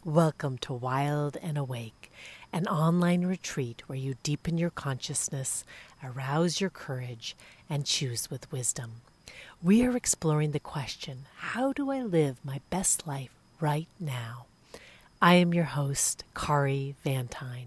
Welcome to Wild and Awake, an online retreat where you deepen your consciousness, arouse your courage, and choose with wisdom. We are exploring the question, how do I live my best life right now? I am your host, Kari Vantine.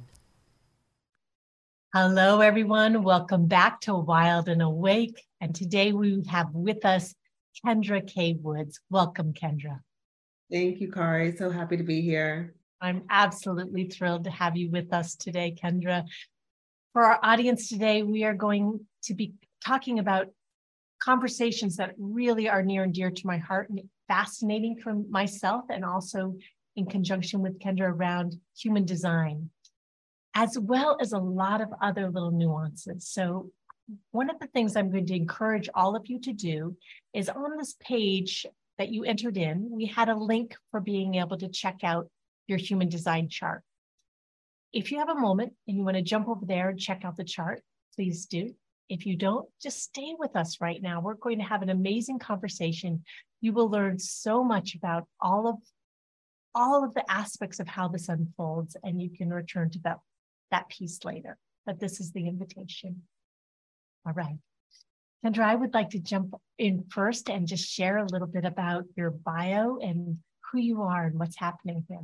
Hello, everyone. Welcome back to Wild and Awake. And today we have with us Kendra K. Woods. Welcome, Kendra. Thank you, Kari. So happy to be here. I'm absolutely thrilled to have you with us today, Kendra. For our audience today, we are going to be talking about conversations that really are near and dear to my heart and fascinating for myself, and also in conjunction with Kendra around human design, as well as a lot of other little nuances. So one of the things I'm going to encourage all of you to do is on this page that you entered in, we had a link for being able to check out your human design chart. If you have a moment and you want to jump over there and check out the chart, please do. If you don't, just stay with us right now. We're going to have an amazing conversation. You will learn so much about all of the aspects of how this unfolds, and you can return to that piece later. But this is the invitation. All right. Kendra, I would like to jump in first and just share a little bit about your bio and who you are and what's happening here.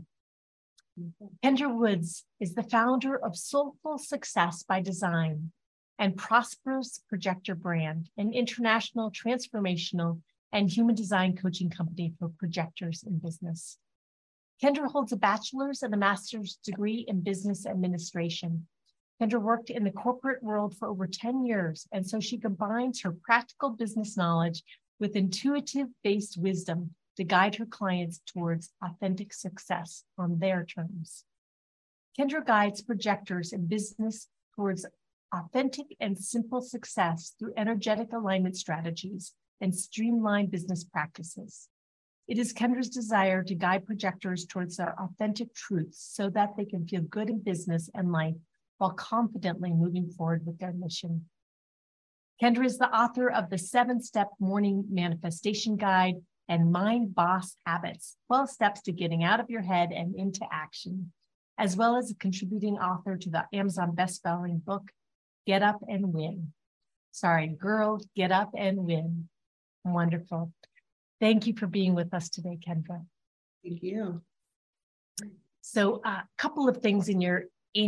Kendra Woods is the founder of Soulful Success by Design and Prosperous Projector Brand, an international transformational and human design coaching company for projectors in business. Kendra holds a bachelor's and a master's degree in business administration. Kendra worked in the corporate world for over 10 years, and so she combines her practical business knowledge with intuitive-based wisdom to guide her clients towards authentic success on their terms. Kendra guides projectors in business towards authentic and simple success through energetic alignment strategies and streamlined business practices. It is Kendra's desire to guide projectors towards their authentic truths so that they can feel good in business and life while confidently moving forward with their mission. Kendra is the author of the 7-Step Morning Manifestation Guide and Mind Boss Habits, 12 Steps to Getting Out of Your Head and Into Action, as well as a contributing author to the Amazon bestselling book, Get Up and Win. Sorry, Girl, Get Up and Win. Wonderful. Thank you for being with us today, Kendra. Thank you. So a couple of things in your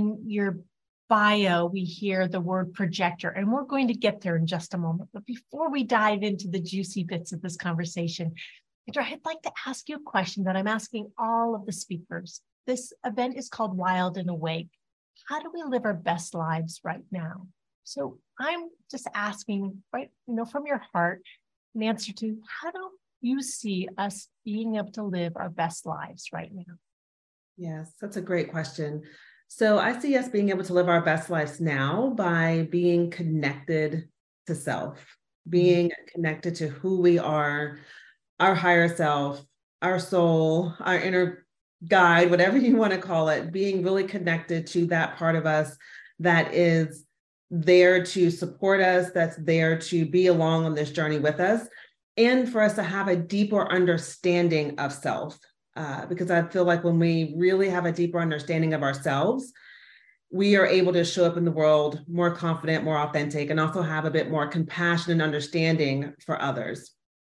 bio, we hear the word projector, and we're going to get there in just a moment. But before we dive into the juicy bits of this conversation, I'd like to ask you a question that I'm asking all of the speakers. This event is called Wild and Awake. How do we live our best lives right now? So I'm just asking, right, from your heart, an answer to how do you see us being able to live our best lives right now? Yes, that's a great question. So I see us being able to live our best lives now by being connected to self, being connected to who we are, our higher self, our soul, our inner guide, whatever you want to call it, being really connected to that part of us that is there to support us, that's there to be along on this journey with us, and for us to have a deeper understanding of self. Because I feel like when we really have a deeper understanding of ourselves, we are able to show up in the world more confident, more authentic, and also have a bit more compassion and understanding for others.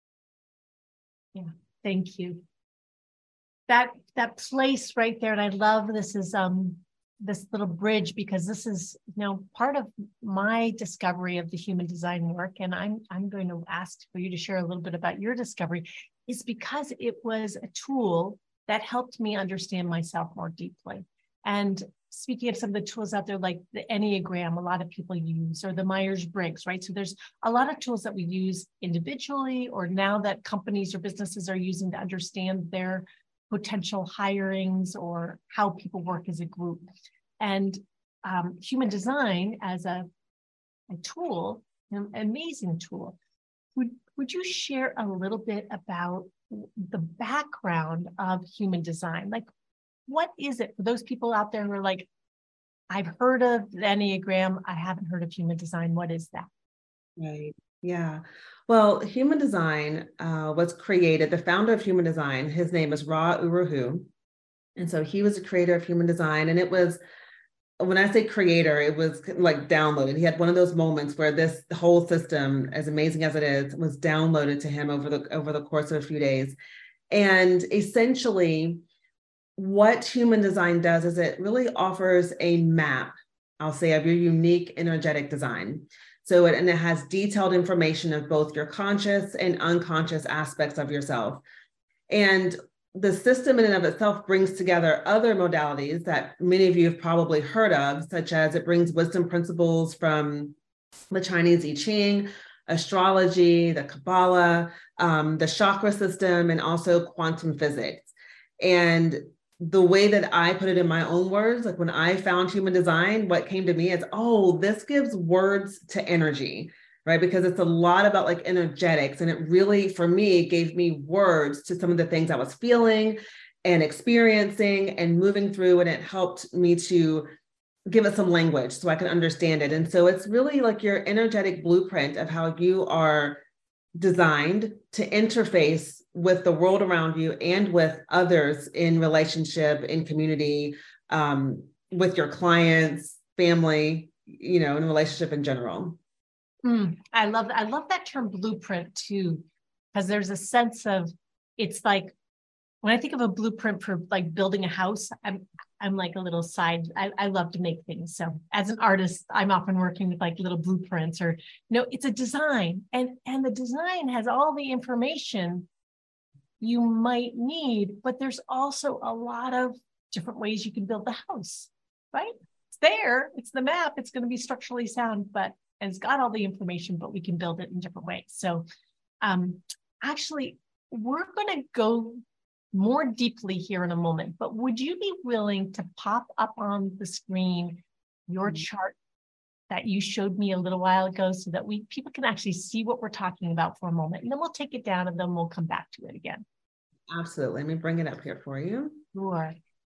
Yeah, thank you. That place right there, and I love this is this little bridge, because this is part of my discovery of the human design work, and I'm going to ask for you to share a little bit about your discovery, is because it was a tool that helped me understand myself more deeply. And speaking of some of the tools out there, like the Enneagram, a lot of people use, or the Myers-Briggs, right? So there's a lot of tools that we use individually, or now that companies or businesses are using to understand their potential hirings or how people work as a group. And human design as a tool, an amazing tool. Would you share a little bit about the background of human design? Like, what is it for those people out there who are like, I've heard of the Enneagram, I haven't heard of human design. What is that? Right. Yeah. Well, human design was created, the founder of human design, his name is Ra Uru Hu. And so he was a creator of human design. And it was, when I say creator, it was like downloaded. He had one of those moments where this whole system, as amazing as it is, was downloaded to him over the course of a few days. And essentially, what human design does is it really offers a map, I'll say, of your unique energetic design. So it has detailed information of both your conscious and unconscious aspects of yourself. And the system in and of itself brings together other modalities that many of you have probably heard of, such as it brings wisdom principles from the Chinese I Ching, astrology, the Kabbalah, the chakra system, and also quantum physics. And the way that I put it in my own words, like when I found human design, what came to me is, oh, this gives words to energy, right? Because it's a lot about like energetics. And it really, for me, gave me words to some of the things I was feeling and experiencing and moving through. And it helped me to give it some language so I can understand it. And so it's really like your energetic blueprint of how you are designed to interface with the world around you and with others in relationship, in community, with your clients, family, you know, in relationship in general. I love that term blueprint too, because there's a sense of, it's like when I think of a blueprint for like building a house, I'm like a little side. I love to make things. So as an artist, I'm often working with like little blueprints, or it's a design, and the design has all the information you might need, but there's also a lot of different ways you can build the house, right? It's there, it's the map, it's going to be structurally sound, and it's got all the information, but we can build it in different ways. So actually, we're going to go more deeply here in a moment, but would you be willing to pop up on the screen your chart that you showed me a little while ago, so that people can actually see what we're talking about for a moment, and then we'll take it down and then we'll come back to it again. Absolutely. Let me bring it up here for you. Sure.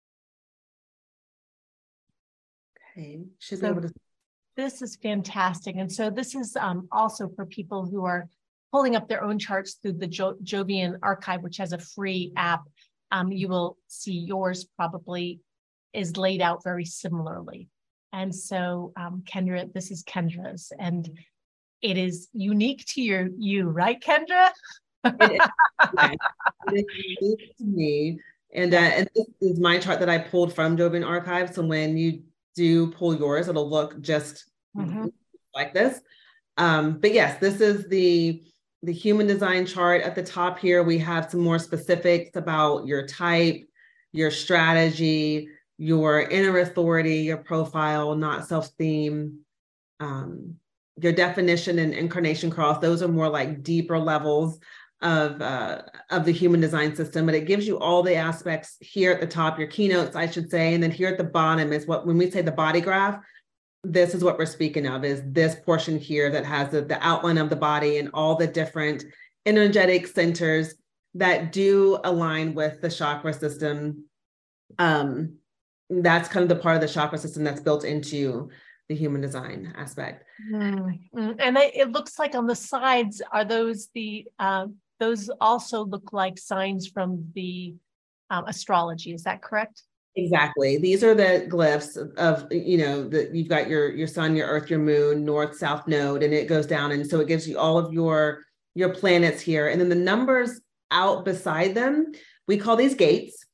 Okay. Should be able to. This is fantastic. And so this is also for people who are pulling up their own charts through the Jovian archive, which has a free app. You will see yours probably is laid out very similarly. And so Kendra, this is Kendra's, and it is unique to you, right, Kendra? It is unique to me. And this is my chart that I pulled from Jovian Archive. So when you do pull yours, it'll look just like this. But yes, this is the human design chart. At the top here, we have some more specifics about your type, your strategy, your inner authority, your profile, not self-theme, your definition and incarnation cross. Those are more like deeper levels of the human design system, but it gives you all the aspects here at the top, your keynotes, I should say. And then here at the bottom is when we say the body graph, this is what we're speaking of, is this portion here that has the outline of the body and all the different energetic centers that do align with the chakra system. That's kind of the part of the chakra system that's built into the human design aspect. And it looks like on the sides, are those those also look like signs from the astrology. Is that correct? Exactly. These are the glyphs of, you've got your sun, your earth, your moon, north, south node, and it goes down. And so it gives you all of your planets here. And then the numbers out beside them, we call these gates.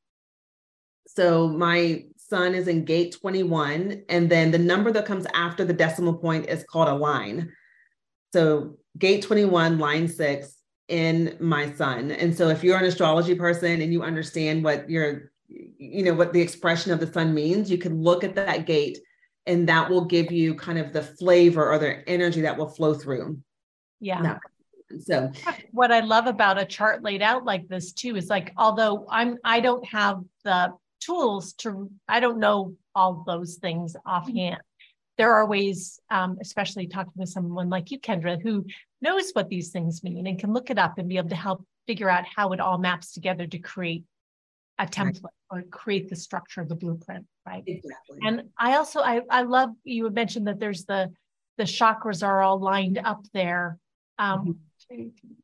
So my sun is in gate 21. And then the number that comes after the decimal point is called a line. So gate 21, line 6 in my sun. And so if you're an astrology person and you understand what what the expression of the sun means, you can look at that gate and that will give you kind of the flavor or the energy that will flow through. Yeah. So what I love about a chart laid out like this too is, like, although I don't have the tools I don't know all those things offhand. There are ways, especially talking with someone like you, Kendra, who knows what these things mean and can look it up and be able to help figure out how it all maps together to create a template or create the structure of the blueprint, right? Exactly. And I also, I love, you had mentioned that there's the chakras are all lined up there.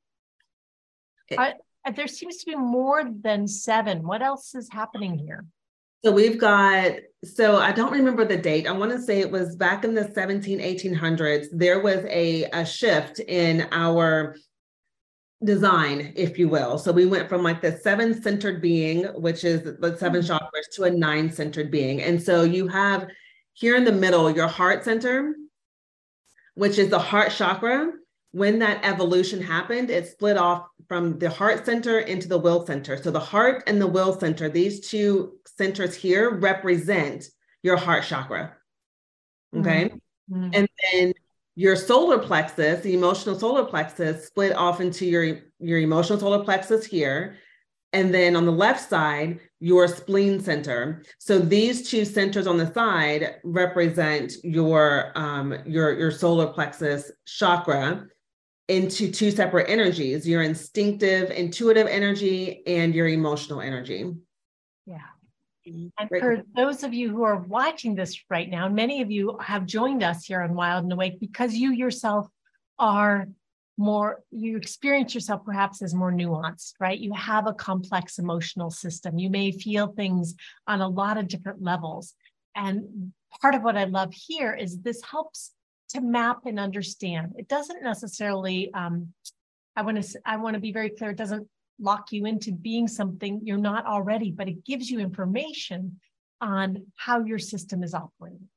There seems to be more than 7. What else is happening here? So we've got, so I don't remember the date. I want to say it was back in the 1800s. There was a shift in our design, if you will. So we went from like the 7-centered being, which is the 7 chakras, to a 9-centered being. And so you have here in the middle, your heart center, which is the heart chakra. When that evolution happened, it split off from the heart center into the will center. So the heart and the will center, these two centers here represent your heart chakra. Okay. Mm-hmm. And then your solar plexus, the emotional solar plexus, split off into your emotional solar plexus here. And then on the left side, your spleen center. So these two centers on the side represent your solar plexus chakra into two separate energies, your instinctive, intuitive energy and your emotional energy. Yeah. And for those of you who are watching this right now, many of you have joined us here on Wild and Awake because you yourself are more, you experience yourself perhaps as more nuanced, right? You have a complex emotional system. You may feel things on a lot of different levels. And part of what I love here is this helps to map and understand. It doesn't necessarily, I want to be very clear, it doesn't lock you into being something you're not already, but it gives you information on how your system is operating.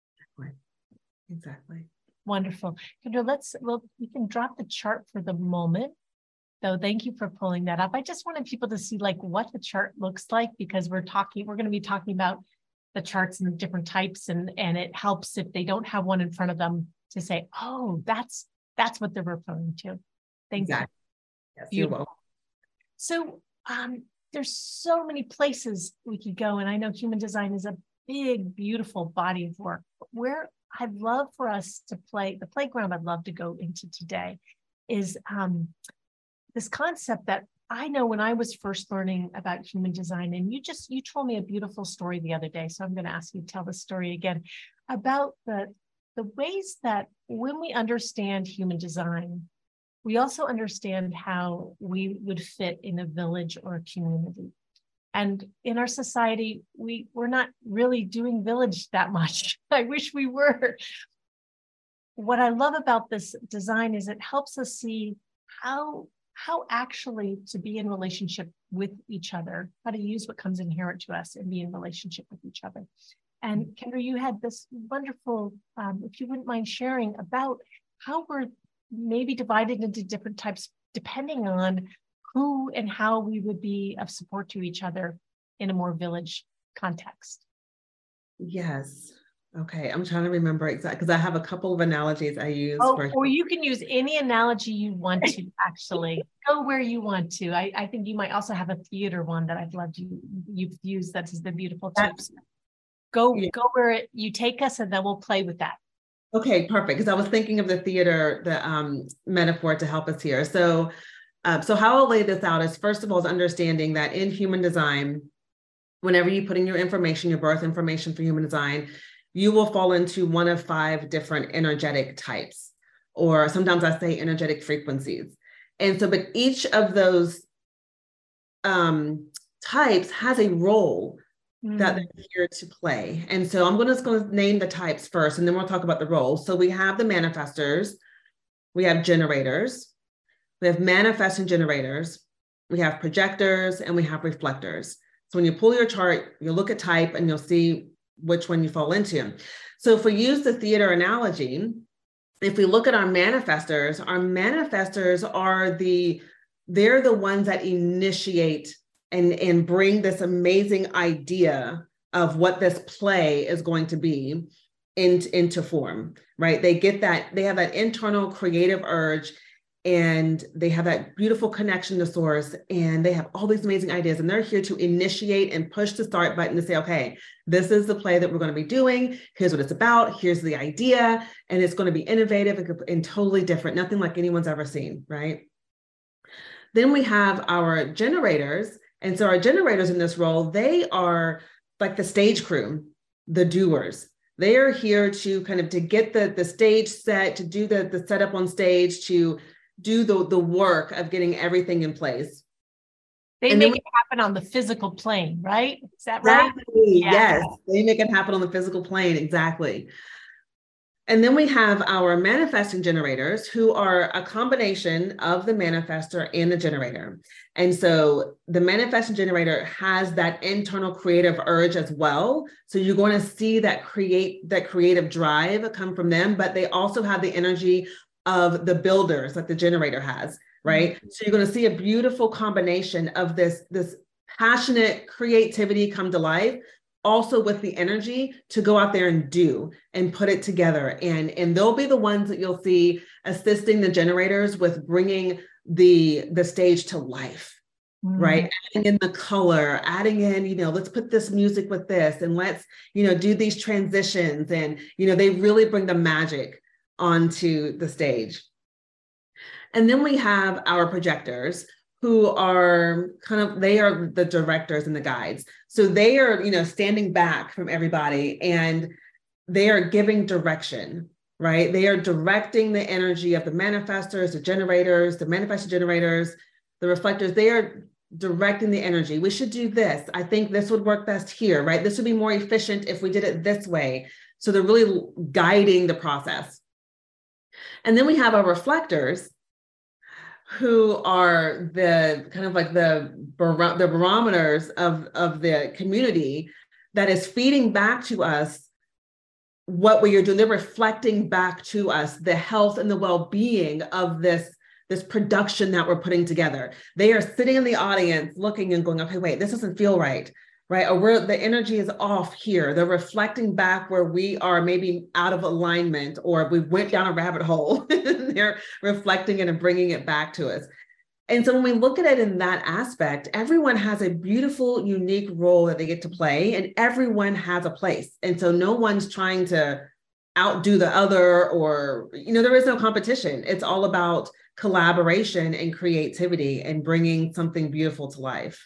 Exactly. Wonderful. Kendra, we can drop the chart for the moment. So thank you for pulling that up. I just wanted people to see like what the chart looks like, because we're going to be talking about the charts and the different types, and it helps if they don't have one in front of them to say, oh, that's what they're referring to. Thank you. Yes, you're welcome. So there's so many places we could go, and I know human design is a big, beautiful body of work. Where I'd love for us to play, the playground I'd love to go into today is this concept that I know when I was first learning about human design, and you told me a beautiful story the other day, so I'm going to ask you to tell the story again about the ways that when we understand human design, we also understand how we would fit in a village or a community. And in our society, we're not really doing village that much. I wish we were. What I love about this design is it helps us see how actually to be in relationship with each other, how to use what comes inherent to us and be in relationship with each other. And Kendra, you had this wonderful, if you wouldn't mind sharing about how we're maybe divided into different types, depending on who and how we would be of support to each other in a more village context. Yes. Okay. I'm trying to remember exactly, because I have a couple of analogies I use. Or you can use any analogy you want to, actually. Go where you want to. I think you might also have a theater one that I've loved you've used. That's the beautiful tips. Go where you take us, and then we'll play with that. Okay, perfect. Because I was thinking of the theater, the metaphor to help us here. So how I'll lay this out is, first of all, is understanding that in human design, whenever you put in your information, your birth information for human design, you will fall into one of 5 different energetic types, or sometimes I say energetic frequencies. And so, but each of those types has a role that they're here to play. And so I'm just going to name the types first, and then we'll talk about the roles. So we have the manifestors, we have generators, we have manifesting generators, we have projectors, and we have reflectors. So when you pull your chart, you'll look at type and you'll see which one you fall into. So if we use the theater analogy, if we look at our manifestors are they're the ones that initiate and bring this amazing idea of what this play is going to be into form, right? They have that internal creative urge, and they have that beautiful connection to source, and they have all these amazing ideas, and they're here to initiate and push the start button to say, okay, this is the play that we're going to be doing. Here's what it's about. Here's the idea. And it's going to be innovative and totally different. Nothing like anyone's ever seen, right? Then we have our generators. And so our generators in this role, they are like the stage crew, the doers. They are here to kind of to get the stage set, to do the setup on stage, to do the work of getting everything in place. They make it happen on the physical plane, right? Is that right? Exactly. Yeah. Yes, they make it happen on the physical plane. Exactly. And then we have our manifesting generators, who are a combination of the manifestor and the generator. And so the manifesting generator has that internal creative urge as well. So you're going to see that creative drive come from them, but they also have the energy of the builders that the generator has, right? Mm-hmm. So you're going to see a beautiful combination of this passionate creativity come to life, also with the energy to go out there and do and put it together. And they'll be the ones that you'll see assisting the generators with bringing the stage to life, right? Adding in the color, adding in, let's put this music with this, and let's, do these transitions. And, they really bring the magic onto the stage. And then we have our projectors, who are they are the directors and the guides. So they are, standing back from everybody, and they are giving direction, right? They are directing the energy of the manifestors, the generators, the manifesting generators, the reflectors. They are directing the energy. We should do this. I think this would work best here, right? This would be more efficient if we did it this way. So they're really guiding the process. And then we have our reflectors, who are the kind of like the barometers of the community that is feeding back to us what we are doing. They're reflecting back to us the health and the well-being of this production that we're putting together. They are sitting in the audience looking and going, okay, wait, this doesn't feel right? Or the energy is off here. They're reflecting back where we are maybe out of alignment, or we went down a rabbit hole. They're reflecting it and bringing it back to us. And so when we look at it in that aspect, everyone has a beautiful, unique role that they get to play, and everyone has a place. And so no one's trying to outdo the other, or, there is no competition. It's all about collaboration and creativity and bringing something beautiful to life.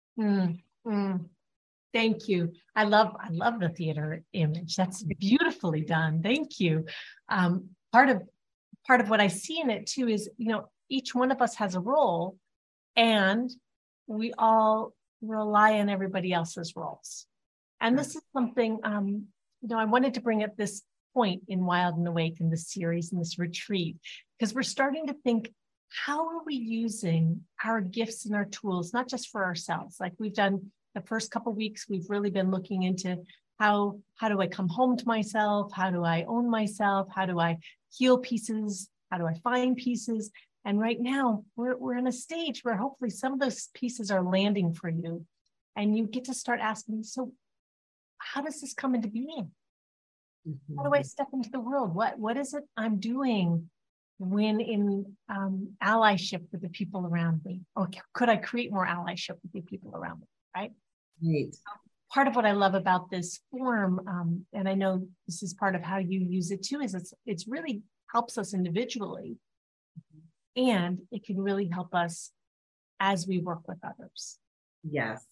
Thank you. I love the theater image. That's beautifully done. Thank you. Part of what I see in it too is, each one of us has a role, and we all rely on everybody else's roles. And this is something, I wanted to bring at this point in Wild and Awake in this series, in this retreat, because we're starting to think, how are we using our gifts and our tools, not just for ourselves? Like we've done the first couple of weeks, we've really been looking into how do I come home to myself? How do I own myself? How do I heal pieces? How do I find pieces? And right now we're in a stage where hopefully some of those pieces are landing for you, and you get to start asking, so how does this come into being? Mm-hmm. How do I step into the world? What is it I'm doing when in allyship with the people around me? Or could I create more allyship with the people around me? Right. Part of what I love about this form, and I know this is part of how you use it too, is it's really helps us individually, and it can really help us as we work with others. Yes.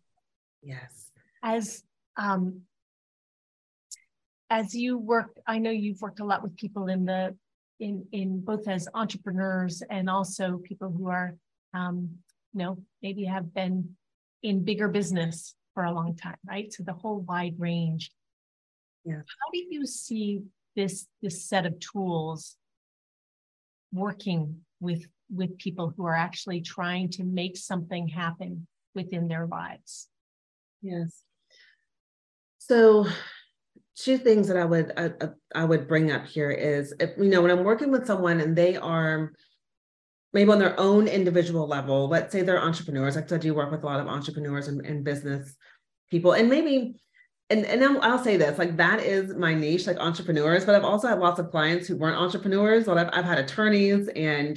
As you work, I know you've worked a lot with people in both as entrepreneurs and also people who are, maybe have been in bigger business for a long time, right? So the whole wide range. Yeah. How do you see this set of tools working with people who are actually trying to make something happen within their lives? Yes. So two things that I would bring up here is, if, when I'm working with someone and they are maybe on their own individual level, let's say they're entrepreneurs. Like I do work with a lot of entrepreneurs and business people, and maybe, and I'll say this, like that is my niche, like entrepreneurs, but I've also had lots of clients who weren't entrepreneurs. I've had attorneys and,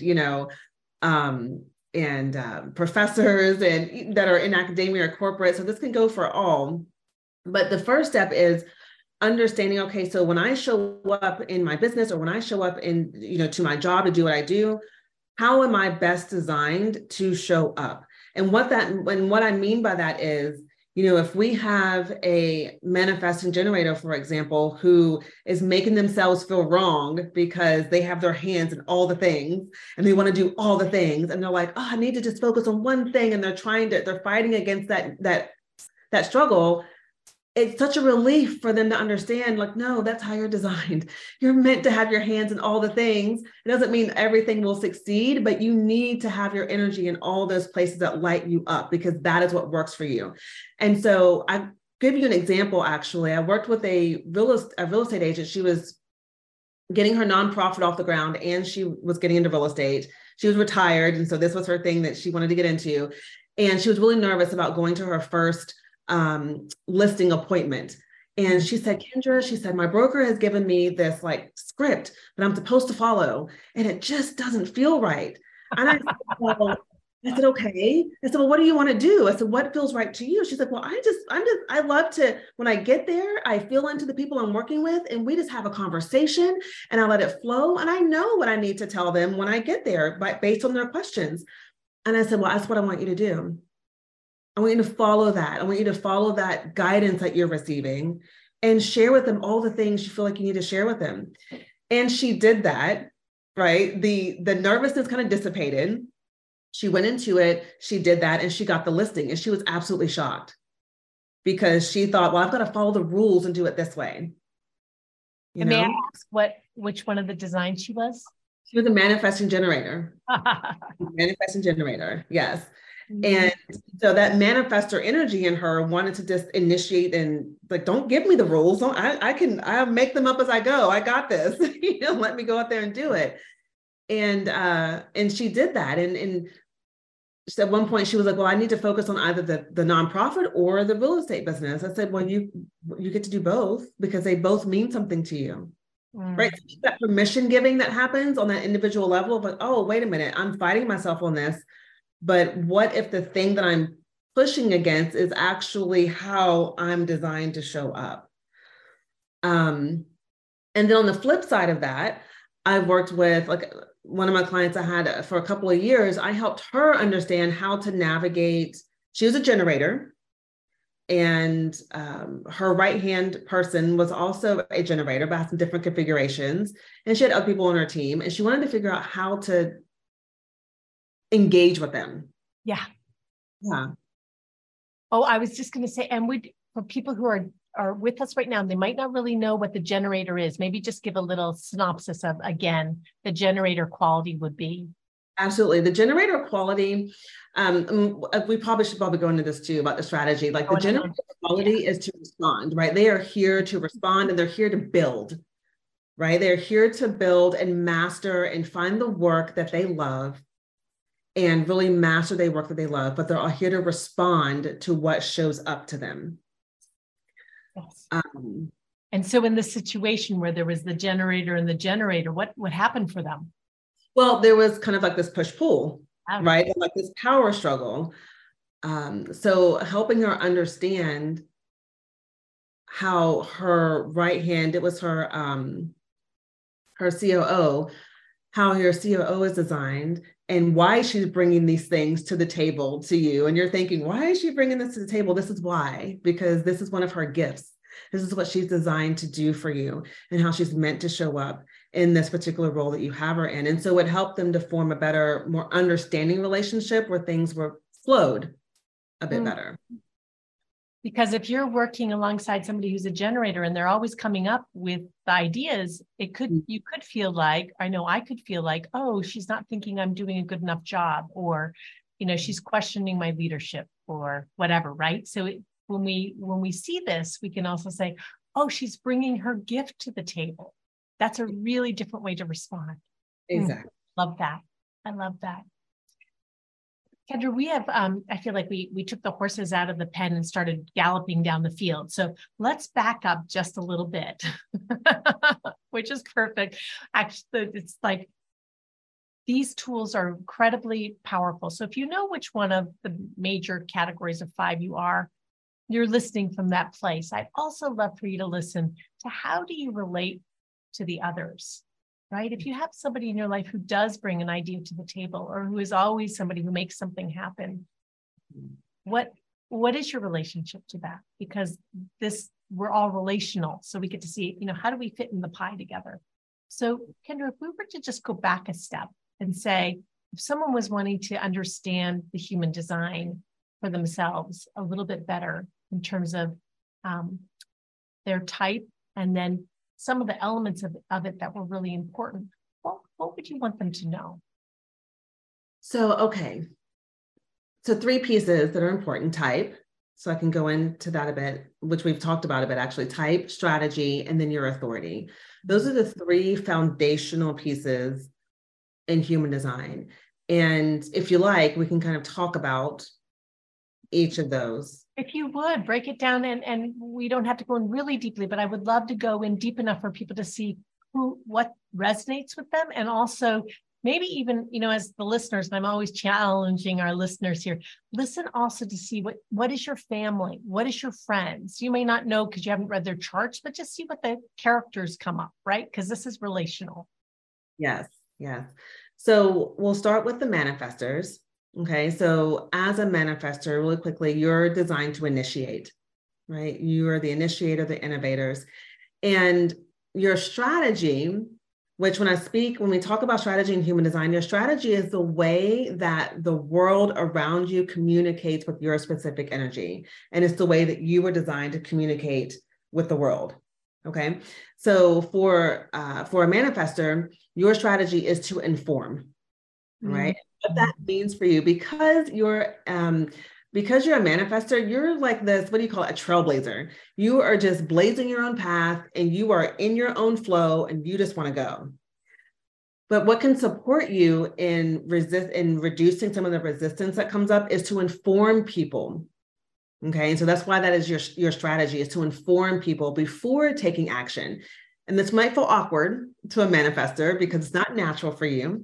professors and that are in academia or corporate. So this can go for all. But the first step is understanding, okay, so when I show up in my business, or when I show up in, to my job to do what I do, how am I best designed to show up? And what I mean by that is, If we have a manifesting generator, for example, who is making themselves feel wrong because they have their hands in all the things and they want to do all the things, and they're like, oh, I need to just focus on one thing, and they're fighting against that struggle. It's such a relief for them to understand, like, no, that's how you're designed. You're meant to have your hands in all the things. It doesn't mean everything will succeed, but you need to have your energy in all those places that light you up, because that is what works for you. And so I give you an example, actually. I worked with a real estate agent. She was getting her nonprofit off the ground, and she was getting into real estate. She was retired. And so this was her thing that she wanted to get into. And she was really nervous about going to her first listing appointment. And she said, Kendra, she said, my broker has given me this like script that I'm supposed to follow, and it just doesn't feel right. And I said, okay. I said, well, what do you want to do? I said, what feels right to you? She's like, well, I love to, when I get there, I feel into the people I'm working with, and we just have a conversation, and I let it flow. And I know what I need to tell them when I get there, based on their questions. And I said, well, that's what I want you to do. I want you to follow that. I want you to follow that guidance that you're receiving and share with them all the things you feel like you need to share with them. And she did that, right? The nervousness kind of dissipated. She went into it, she did that, and she got the listing. And she was absolutely shocked, because she thought, well, I've got to follow the rules and do it this way. May I ask which one of the designs she was? She was a manifesting generator. Manifesting generator, yes. And so that manifestor energy in her wanted to just initiate and like, don't give me the rules. I'll make them up as I go. I got this. Let me go out there and do it. And she did that. And at one point she was like, well, I need to focus on either the nonprofit or the real estate business. I said, well, you get to do both, because they both mean something to you. Right. So that permission giving that happens on that individual level, but oh, wait a minute, I'm fighting myself on this. But what if the thing that I'm pushing against is actually how I'm designed to show up? And then on the flip side of that, I've worked with, like, one of my clients I had for a couple of years. I helped her understand how to navigate. She was a generator, and her right-hand person was also a generator, but had some different configurations. And she had other people on her team, and she wanted to figure out how to engage with them. Yeah. Yeah. Oh, I was just going to say, and for people who are with us right now, they might not really know what the generator is. Maybe just give a little synopsis of, again, the generator quality would be. Absolutely. The generator quality, we should go into this too, about the strategy. Like, the generator quality is to respond, right? They are here to respond, and they're here to build, right? They're here to build and master and find the work that they love, and really master the work that they love, but they're all here to respond to what shows up to them. Yes. And so in the situation where there was the generator and the generator, what happened for them? Well, there was kind of like this push-pull, right? Like this power struggle. So helping her understand how her right hand, it was her COO, how your COO is designed, and why she's bringing these things to the table to you. And you're thinking, why is she bringing this to the table? This is why, because this is one of her gifts. This is what she's designed to do for you, and how she's meant to show up in this particular role that you have her in. And so it helped them to form a better, more understanding relationship where things were flowed a bit better. Because if you're working alongside somebody who's a generator and they're always coming up with the ideas, you could feel like, I could feel like, oh, she's not thinking I'm doing a good enough job, or, she's questioning my leadership or whatever, right? So when we see this, we can also say, oh, she's bringing her gift to the table. That's a really different way to respond. Exactly. Love that. I love that. Kendra, we have, I feel like we took the horses out of the pen and started galloping down the field. So let's back up just a little bit, which is perfect. Actually, it's like these tools are incredibly powerful. So if you know which one of the major categories of 5 you're listening from that place. I'd also love for you to listen to, how do you relate to the others? Right? If you have somebody in your life who does bring an idea to the table, or who is always somebody who makes something happen, what what is your relationship to that? Because we're all relational. So we get to see, how do we fit in the pie together? So Kendra, if we were to just go back a step and say, if someone was wanting to understand the human design for themselves a little bit better in terms of their type, and then some of the elements of it that were really important, what would you want them to know? So 3 pieces that are important: type. So I can go into that a bit, which we've talked about a bit actually: type, strategy, and then your authority. Those are the 3 foundational pieces in human design. And if you like, we can kind of talk about each of those. If you would break it down, and we don't have to go in really deeply, but I would love to go in deep enough for people to see what resonates with them. And also maybe even, as the listeners, and I'm always challenging our listeners here, listen also to see what is your family? What is your friends? You may not know because you haven't read their charts, but just see what the characters come up, right? Because this is relational. Yes. So we'll start with the manifestors. Okay. So as a manifestor, really quickly, you're designed to initiate, right? You are the initiator, the innovators. And your strategy, which when we talk about strategy in human design, your strategy is the way that the world around you communicates with your specific energy. And it's the way that you were designed to communicate with the world. Okay. So for a manifestor, your strategy is to inform, right? What that means for you, because you're a manifestor, you're like this, what do you call it? A trailblazer. You are just blazing your own path and you are in your own flow and you just want to go. But what can support you in reducing some of the resistance that comes up is to inform people. Okay. And so that's why that is your strategy, is to inform people before taking action. And this might feel awkward to a manifestor because it's not natural for you.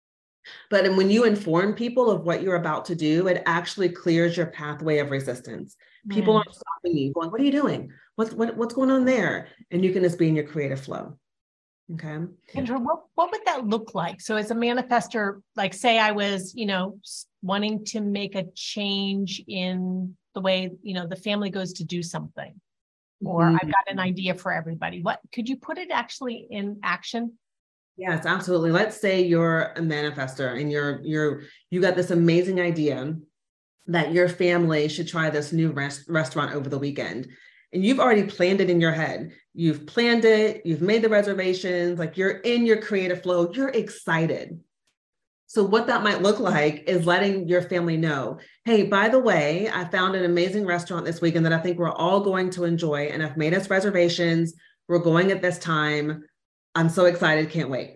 But when you inform people of what you're about to do, it actually clears your pathway of resistance. People aren't stopping you, going, "What are you doing? What's going on there?" And you can just be in your creative flow. Okay. Kendra, what would that look like? So as a manifestor, like say I was, wanting to make a change in the way, the family goes to do something, or I've got an idea for everybody. What could you put it actually in action? Yes, absolutely. Let's say you're a manifestor and you got this amazing idea that your family should try this new restaurant over the weekend. And you've already planned it in your head. You've planned it, you've made the reservations, like you're in your creative flow, you're excited. So what that might look like is letting your family know, "Hey, by the way, I found an amazing restaurant this weekend that I think we're all going to enjoy, and I've made us reservations. We're going at this time. I'm so excited, can't wait."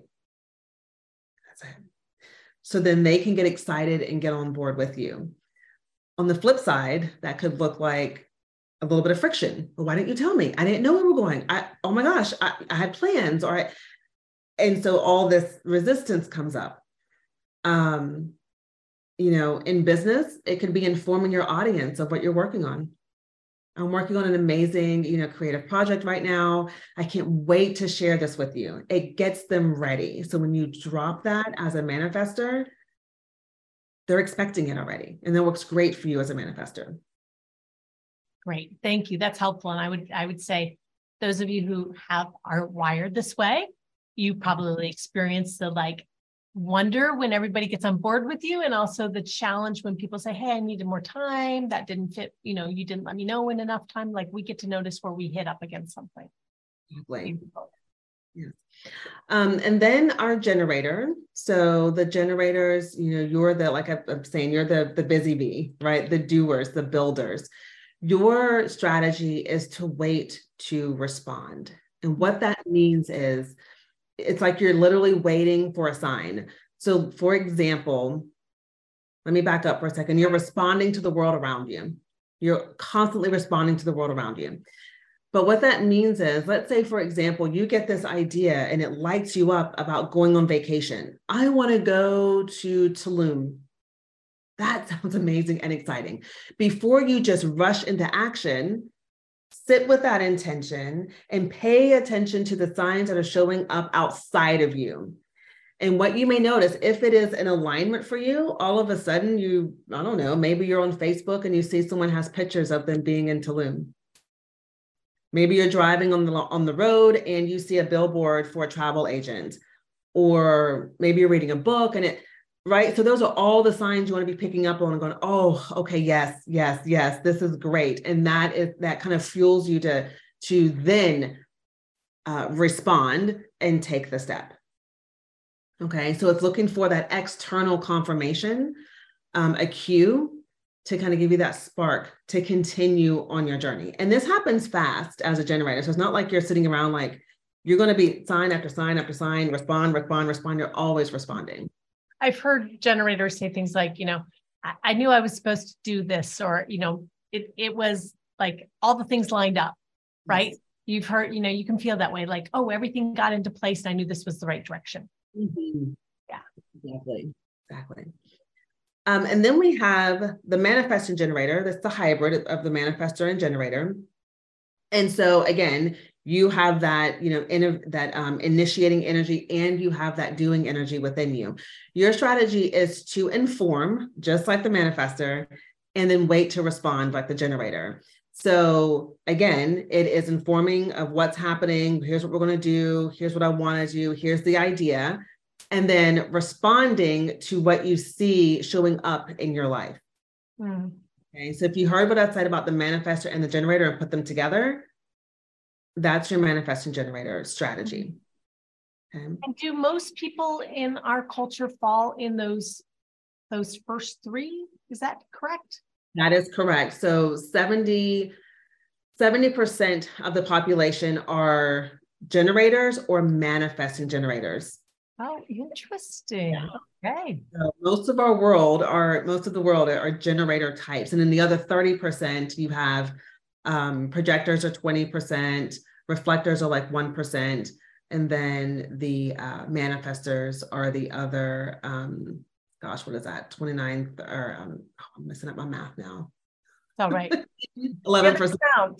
That's it. So then they can get excited and get on board with you. On the flip side, that could look like a little bit of friction. "Well, why didn't you tell me? I didn't know we were going. Oh my gosh, I had plans." And so all this resistance comes up. In business, it could be informing your audience of what you're working on. "I'm working on an amazing, creative project right now. I can't wait to share this with you." It gets them ready. So when you drop that as a manifestor, they're expecting it already. And that works great for you as a manifestor. Great. Thank you. That's helpful. And I would say those of you who are wired this way, you probably experience the wonder when everybody gets on board with you, and also the challenge when people say, "Hey, I needed more time. That didn't fit. You didn't let me know in enough time." Like we get to notice where we hit up against something. Exactly. Yes. And then our generator. So the generators, you're like I'm saying, you're the busy bee, right? The doers, the builders. Your strategy is to wait to respond. And what that means is, it's like you're literally waiting for a sign. So for example, let me back up for a second. You're responding to the world around you. You're constantly responding to the world around you. But what that means is, let's say, for example, you get this idea and it lights you up about going on vacation. "I want to go to Tulum." That sounds amazing and exciting. Before you just rush into action, sit with that intention and pay attention to the signs that are showing up outside of you. And what you may notice, if it is an alignment for you, all of a sudden I don't know, maybe you're on Facebook and you see someone has pictures of them being in Tulum. Maybe you're driving on the road and you see a billboard for a travel agent, or maybe you're reading a book right? So those are all the signs you want to be picking up on and going, oh, okay, yes, yes, yes, this is great. And that kind of fuels you to then respond and take the step. Okay, so it's looking for that external confirmation, a cue to kind of give you that spark to continue on your journey. And this happens fast as a generator. So it's not like you're sitting around like you're going to be sign after sign after sign, respond. You're always responding. I've heard generators say things like, I knew I was supposed to do this, or, it was like all the things lined up, right? Yes. You've heard, you can feel that way, like, oh, everything got into place and I knew this was the right direction. Mm-hmm. Yeah, exactly. And then we have the manifesting generator. That's the hybrid of the manifestor and generator. And so again, you have that, initiating energy, and you have that doing energy within you. Your strategy is to inform, just like the manifestor, and then wait to respond like the generator. So again, it is informing of what's happening. Here's what we're going to do. Here's what I want to do. Here's the idea. And then responding to what you see showing up in your life. Mm. Okay, so if you heard what I said about the manifestor and the generator and put them together, that's your manifesting generator strategy. Okay. And do most people in our culture fall in those first three? Is that correct? That is correct. So 70% of the population are generators or manifesting generators. Oh, interesting. Yeah. Okay. So most of the world are generator types. And then the other 30%, you have projectors are 20%, reflectors are like 1%. And then the manifestors are the other, what is that? 29, or I'm messing up my math now. All right. 11%.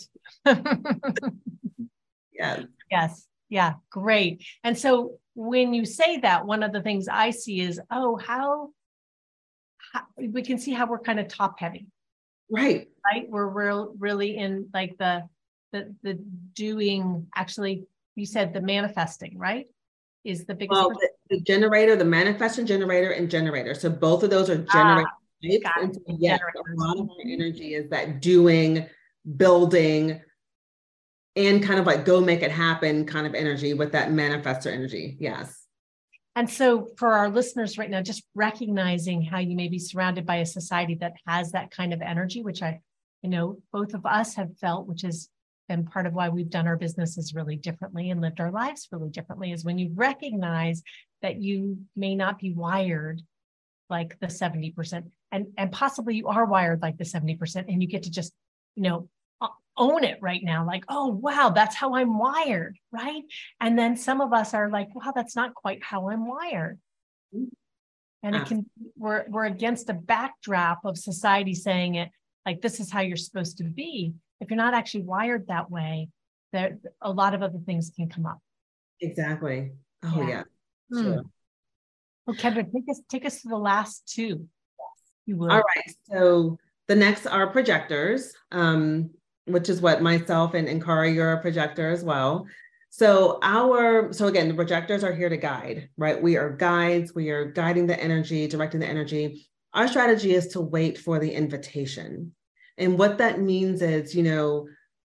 Yes. Yes. Yeah. Great. And so when you say that, one of the things I see is, how we can see how we're kind of top heavy. Right. Right. We're really in like the doing, actually, you said the manifesting, right? Is the biggest. Well, the generator, the manifesting generator and generator. So both of those are generator types. And so yes, a lot of our energy is that doing, building, and kind of like go make it happen kind of energy with that manifestor energy. Yes. And so for our listeners right now, just recognizing how you may be surrounded by a society that has that kind of energy, which both of us have felt, which has been part of why we've done our businesses really differently and lived our lives really differently, is when you recognize that you may not be wired like the 70%, and possibly you are wired like the 70%, and you get to just, own it right now, like, oh, wow, that's how I'm wired, right? And then some of us are like, wow, that's not quite how I'm wired. And we're against a backdrop of society saying it, like, this is how you're supposed to be. If you're not actually wired that way, there a lot of other things can come up. Exactly. Oh, yeah. Sure. Well, Kendra, take us to the last two. You would. All right. So the next are projectors, which is what myself and Kara, you're a projector as well. So again, the projectors are here to guide, right? We are guides. We are guiding the energy, directing the energy. Our strategy is to wait for the invitation. And what that means is, the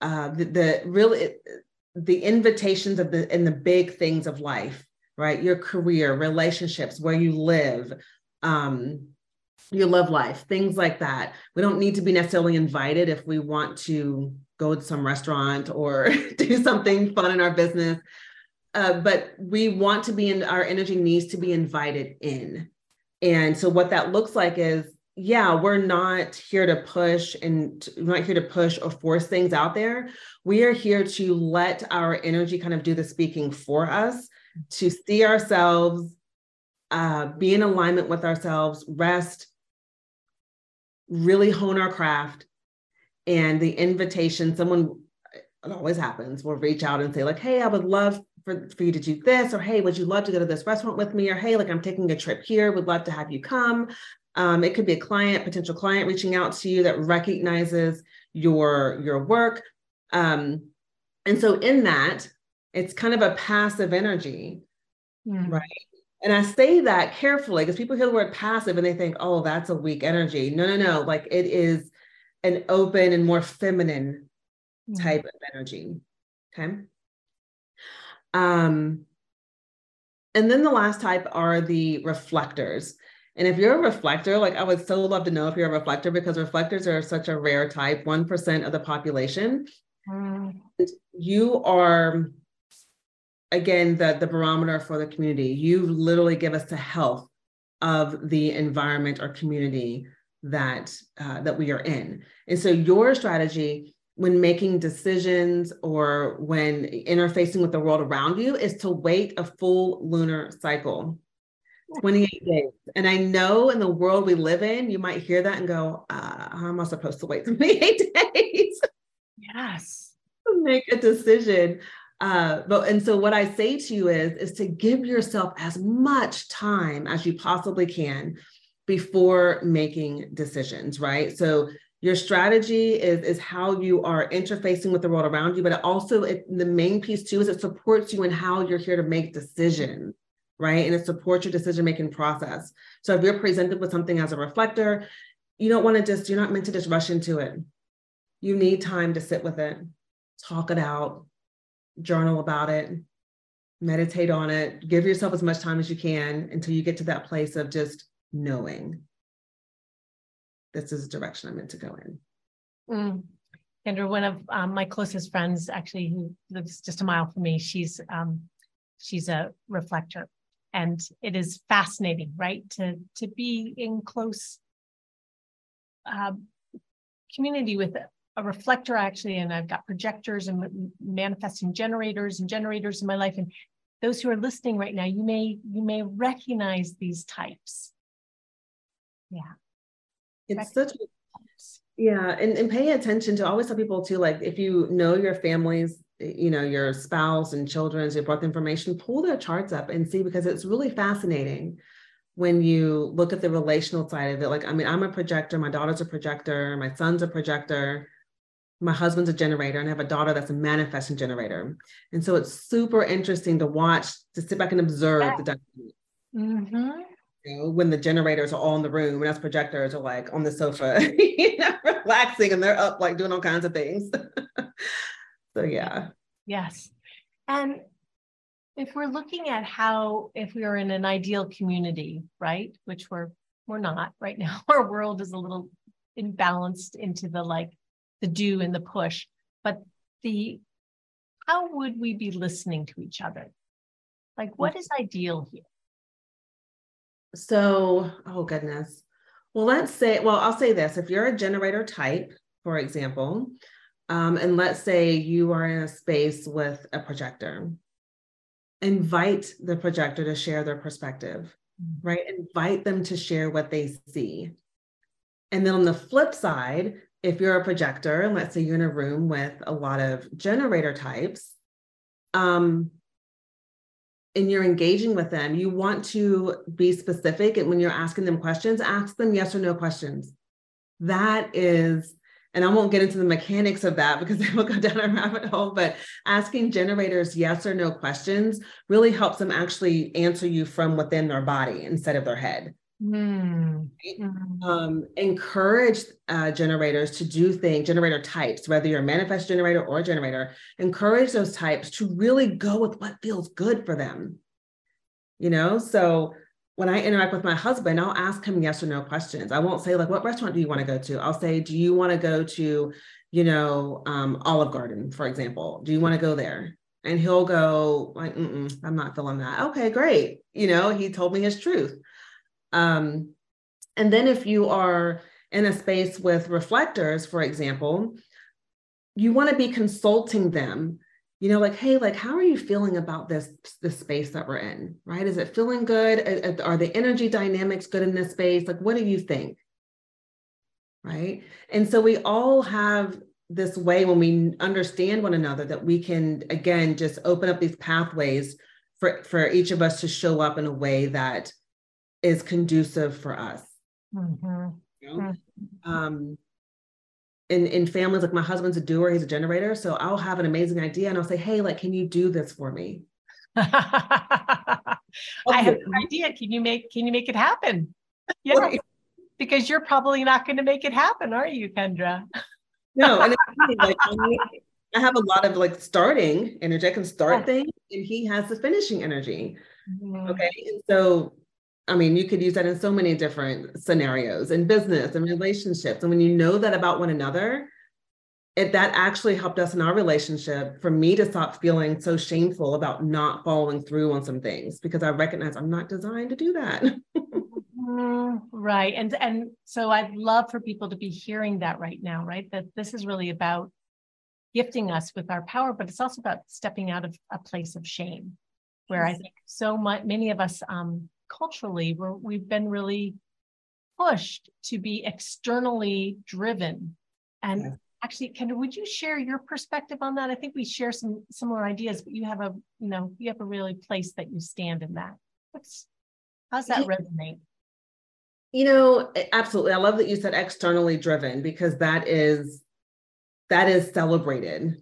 invitations and the big things of life, right? Your career, relationships, where you live, your love life, things like that. We don't need to be necessarily invited if we want to go to some restaurant or do something fun in our business. But we want to be our energy needs to be invited in. And so what that looks like is, we're not here to push or force things out there. We are here to let our energy kind of do the speaking for us, to see ourselves, be in alignment with ourselves, rest, really hone our craft. And the invitation, it always happens, will reach out and say like, hey, I would love for you to do this, or hey, would you love to go to this restaurant with me? Or hey, like I'm taking a trip here, would love to have you come. It could be a client, potential client reaching out to you that recognizes your work. And so in that, it's kind of a passive energy, right? And I say that carefully because people hear the word passive and they think, oh, that's a weak energy. No. Like it is an open and more feminine type of energy. Okay. And then the last type are the reflectors. And if you're a reflector, like I would so love to know if you're a reflector, because reflectors are such a rare type, 1% of the population. You are, again, the barometer for the community. You literally give us the health of the environment or community that we are in. And so your strategy when making decisions or when interfacing with the world around you is to wait a full lunar cycle, 28 days. And I know in the world we live in, you might hear that and go, how am I supposed to wait 28 days? Yes. To make a decision. And so what I say to you is to give yourself as much time as you possibly can before making decisions, right? So your strategy is how you are interfacing with the world around you, but the main piece too is it supports you in how you're here to make decisions, right? And it supports your decision-making process. So if you're presented with something as a reflector, you're not meant to just rush into it. You need time to sit with it, talk it out, journal about it, meditate on it, give yourself as much time as you can until you get to that place of just knowing this is the direction I'm meant to go in. Kendra, one of my closest friends, actually, who lives just a mile from me, she's a reflector, and it is fascinating, right, to be in close community with a reflector, actually. And I've got projectors and manifesting generators in my life, and those who are listening right now, you may recognize these types. Yeah. It's such and pay attention to, always tell people too, like if you know your families, your spouse and children's, your birth information, pull their charts up and see, because it's really fascinating when you look at the relational side of it. Like, I mean, I'm a projector, my daughter's a projector, my son's a projector, my husband's a generator, and I have a daughter that's a manifesting generator. And so it's super interesting to sit back and observe the dynamic. When the generators are all in the room and us projectors are like on the sofa, relaxing, and they're up like doing all kinds of things. So yeah. Yes. And if we're looking at if we are in an ideal community, right, which we're not right now, our world is a little imbalanced into the do and the push, but how would we be listening to each other? Like, what is ideal here? So, oh goodness. Well, I'll say this. If you're a generator type, for example, and let's say you are in a space with a projector, invite the projector to share their perspective, right? Invite them to share what they see. And then on the flip side, if you're a projector, and let's say you're in a room with a lot of generator types, and you're engaging with them, you want to be specific. And when you're asking them questions, ask them yes or no questions. That is, and I won't get into the mechanics of that because they will go down a rabbit hole, but asking generators yes or no questions really helps them actually answer you from within their body instead of their head. Encourage generators to do things, generator types, whether you're a manifest generator or a generator, encourage those types to really go with what feels good for them. So when I interact with my husband, I'll ask him yes or no questions. I won't say like, what restaurant do you want to go to? I'll say, do you want to go to, Olive Garden, for example? Do you want to go there? And he'll go like, I'm not feeling that. Okay, great. He told me his truth. And then if you are in a space with reflectors, for example, you want to be consulting them, like, hey, like, how are you feeling about this space that we're in, right? Is it feeling good? Are the energy dynamics good in this space? Like, what do you think? Right? And so we all have this way, when we understand one another, that we can, again, just open up these pathways for each of us to show up in a way that is conducive for us. Mm-hmm. You know? In families, like my husband's a doer, he's a generator. So I'll have an amazing idea and I'll say, hey, like, can you do this for me? I have an idea. Can you make it happen? Yeah. Right. Because you're probably not going to make it happen, are you, Kendra? No, and it's funny, like I have a lot of like starting energy. I can start things, and he has the finishing energy. Okay. And so, I mean, you could use that in so many different scenarios in business and relationships. And when you know that about one another, that actually helped us in our relationship, for me to stop feeling so shameful about not following through on some things, because I recognize I'm not designed to do that. Right. And so I'd love for people to be hearing that right now, right? That this is really about gifting us with our power, but it's also about stepping out of a place of shame, where I think many of us culturally, we've been really pushed to be externally driven. And actually, Kendra, would you share your perspective on that? I think we share some similar ideas, but you have a really place that you stand in that. How's that resonate? Absolutely. I love that you said externally driven, because that is celebrated,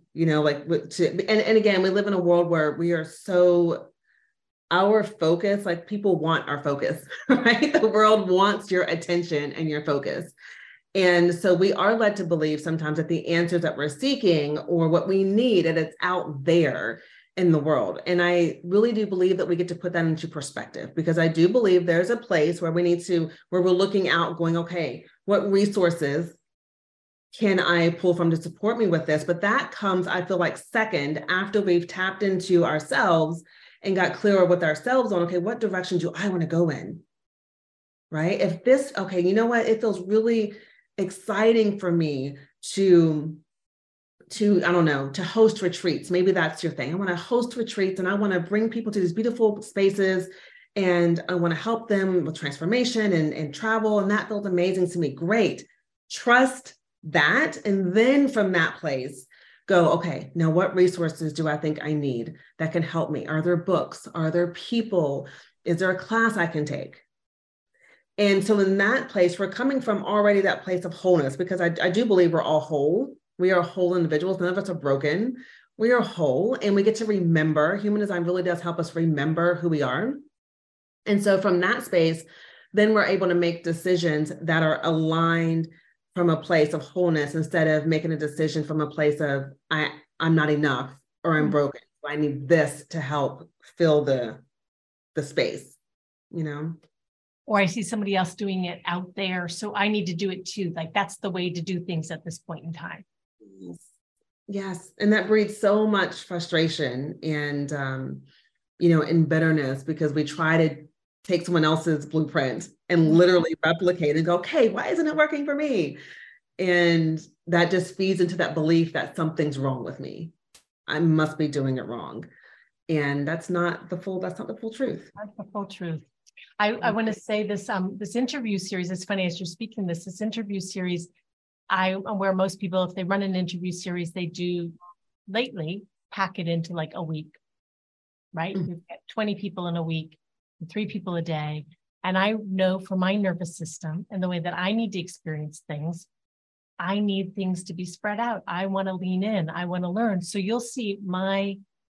and again, we live in a world where we are so, our focus, like people want our focus, right? The world wants your attention and your focus. And so we are led to believe sometimes that the answers that we're seeking or what we need, and it's out there in the world. And I really do believe that we get to put that into perspective, because I do believe there's a place where where we're looking out going, okay, what resources can I pull from to support me with this? But that comes, I feel like, second, after we've tapped into ourselves and got clearer with ourselves on, okay, what direction do I want to go in? Right? Okay, you know what? It feels really exciting for me to I don't know, to host retreats. Maybe that's your thing. I want to host retreats and I want to bring people to these beautiful spaces, and I want to help them with transformation and travel. And that feels amazing to me. Great. Trust that. And then from that place, go, okay, now what resources do I think I need that can help me? Are there books? Are there people? Is there a class I can take? And so in that place, we're coming from already that place of wholeness, because I do believe we're all whole. We are whole individuals. None of us are broken. We are whole, and we get to remember. Human design really does help us remember who we are. And so from that space, then we're able to make decisions that are aligned from a place of wholeness, instead of making a decision from a place of I'm not enough or I'm broken. So I need this to help fill the space, Or I see somebody else doing it out there, so I need to do it too. Like, that's the way to do things at this point in time. Yes. And that breeds so much frustration and, and bitterness, because we try to take someone else's blueprint and literally replicate and go, okay, why isn't it working for me? And that just feeds into that belief that something's wrong with me. I must be doing it wrong. And that's not the full truth. That's the full truth. I want to say this, this interview series, it's funny as you're speaking this interview series, where most people, if they run an interview series, they do lately pack it into like a week, right? Mm-hmm. We've got 20 people in a week, 3 people a day. And I know for my nervous system and the way that I need to experience things, I need things to be spread out. I want to lean in. I want to learn. So you'll see my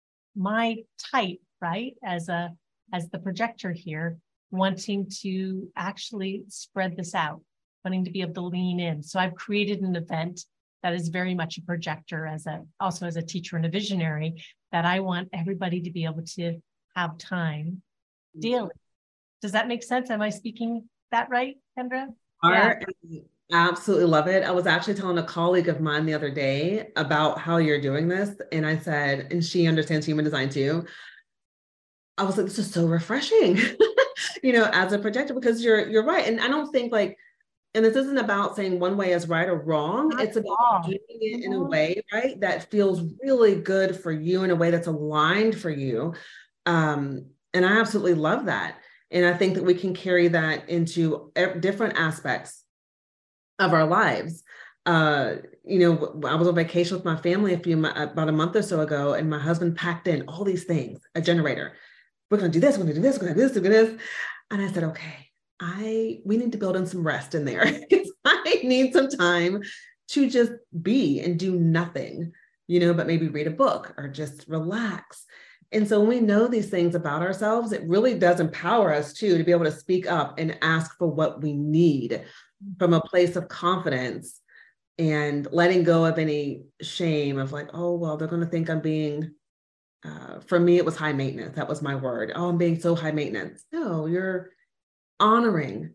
type, right? As the projector here, wanting to actually spread this out, wanting to be able to lean in. So I've created an event that is very much a projector, also as a teacher and a visionary, that I want everybody to be able to have time daily. Does that make sense? Am I speaking that right, Kendra? Yeah. I absolutely love it. I was actually telling a colleague of mine the other day about how you're doing this. And I said, and she understands human design too. I was like, this is so refreshing, as a projector, because you're right. And I don't think and this isn't about saying one way is right or wrong. It's about doing it in a way, right, that feels really good for you, in a way that's aligned for you. And I absolutely love that. And I think that we can carry that into different aspects of our lives. I was on vacation with my family about a month or so ago, and my husband packed in all these things, a generator. We're going to do this, we're going to do this, we're going to do this, we're going to do this. And I said, okay, we need to build in some rest in there. I need some time to just be and do nothing, but maybe read a book or just relax. And so when we know these things about ourselves, it really does empower us too, to be able to speak up and ask for what we need from a place of confidence, and letting go of any shame of like, oh, well, they're going to think I'm being, for me, it was high maintenance. That was my word. Oh, I'm being so high maintenance. No, you're honoring.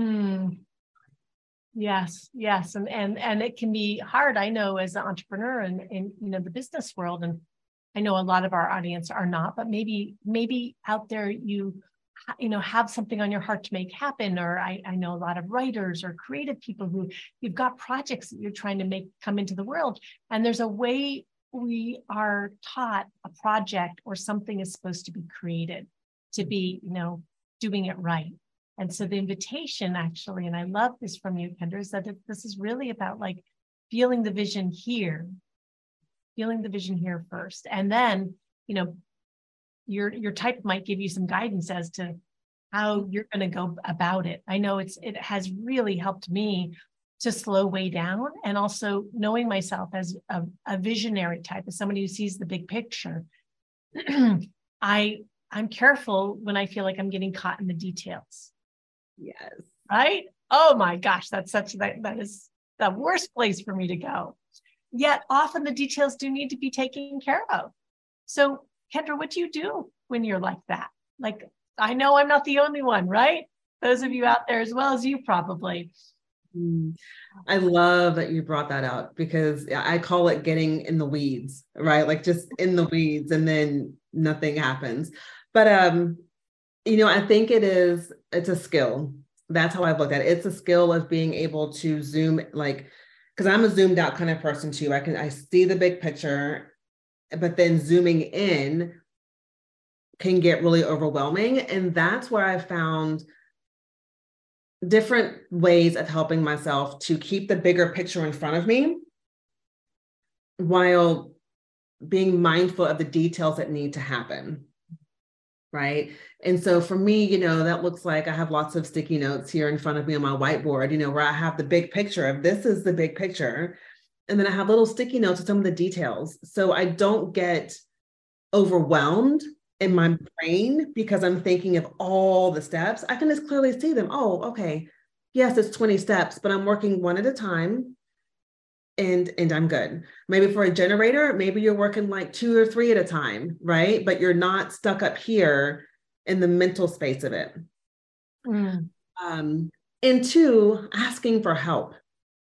Yes. And it can be hard, I know, as an entrepreneur in the business world. And I know a lot of our audience are not, but maybe out there you have something on your heart to make happen. Or I know a lot of writers or creative people who you've got projects that you're trying to make come into the world. And there's a way we are taught a project or something is supposed to be created to be, doing it right. And so the invitation actually, and I love this from you, Kendra, is that this is really about like feeling the vision here first. And then, your type might give you some guidance as to how you're going to go about it. I know it has really helped me to slow way down, and also knowing myself as a visionary type, as somebody who sees the big picture. I'm careful when I feel like I'm getting caught in the details. Yes. Right? Oh my gosh, that is the worst place for me to go. Yet often the details do need to be taken care of. So Kendra, what do you do when you're like that? Like, I know I'm not the only one, right? Those of you out there as well as you probably. I love that you brought that out, because I call it getting in the weeds, right? Like just in the weeds and then nothing happens. But, I think it's a skill. That's how I've looked at it. It's a skill of being able to zoom, like, because I'm a zoomed out kind of person too. I see the big picture, but then zooming in can get really overwhelming. And that's where I found different ways of helping myself to keep the bigger picture in front of me while being mindful of the details that need to happen. Right. And so for me, that looks like I have lots of sticky notes here in front of me on my whiteboard, where I have the big picture of this is the big picture. And then I have little sticky notes of some of the details. So I don't get overwhelmed in my brain because I'm thinking of all the steps. I can just clearly see them. Oh, okay. Yes, it's 20 steps, but I'm working one at a time. And I'm good. Maybe for a generator, maybe you're working like 2 or 3 at a time, right? But you're not stuck up here in the mental space of it. And 2, asking for help.